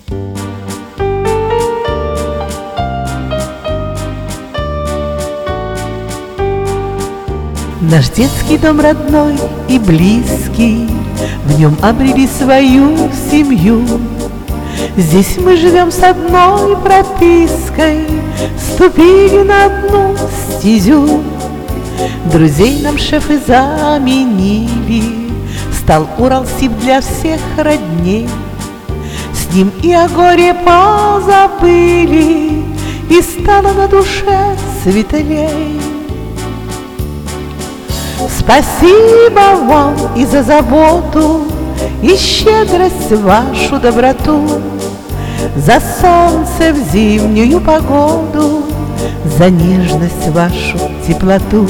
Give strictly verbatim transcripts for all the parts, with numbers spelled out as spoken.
Наш детский дом родной и близкий, в нем обрели свою семью. Здесь мы живем с одной пропиской, ступили на одну стезю. Друзей нам шефы заменили, стал Уралсиб для всех родней. С ним и о горе позабыли, и стало на душе светлей. Спасибо вам и за заботу, и щедрость вашу доброту, за солнце в зимнюю погоду, за нежность вашу теплоту.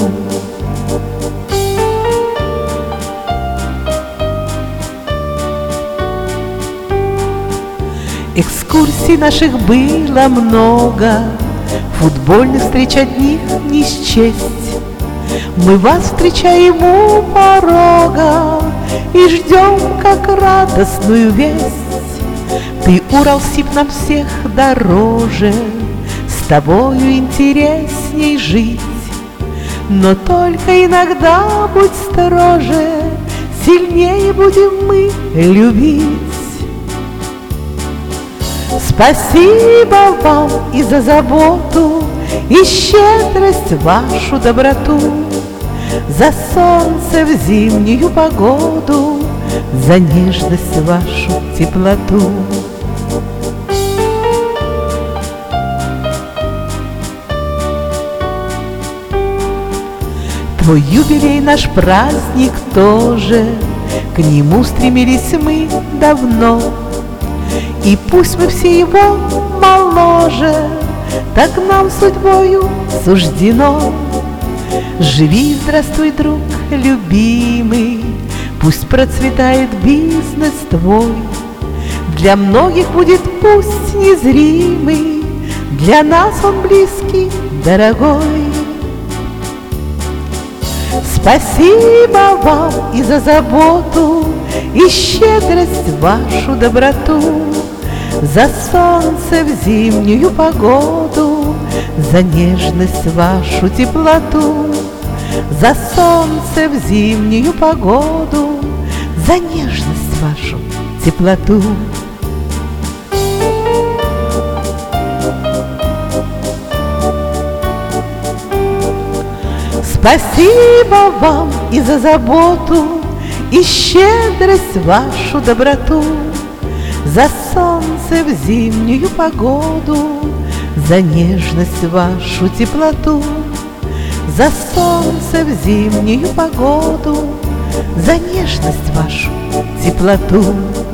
Экскурсий наших было много, футбольных встреч одних не счесть. Мы вас встречаем у порога и ждем, как радостную весть. Ты, Уралсиб, нам всех дороже, с тобою интересней жить. Но только иногда будь строже, сильнее будем мы любить. Спасибо вам и за заботу, и щедрость вашу доброту, за солнце в зимнюю погоду, за нежность вашу теплоту. Твой юбилей наш праздник тоже, к нему стремились мы давно. И пусть мы все его моложе, так нам судьбою суждено. Живи, здравствуй, друг любимый, пусть процветает бизнес твой. Для многих будет пусть незримый, для нас он близкий, дорогой. Спасибо вам и за заботу, и щедрость вашу доброту, за солнце в зимнюю погоду, за нежность вашу теплоту, за солнце в зимнюю погоду, за нежность вашу теплоту. Спасибо вам и за заботу, и щедрость вашу доброту, за солнце в зимнюю погоду, за нежность вашу теплоту, за солнце в зимнюю погоду, за нежность вашу теплоту.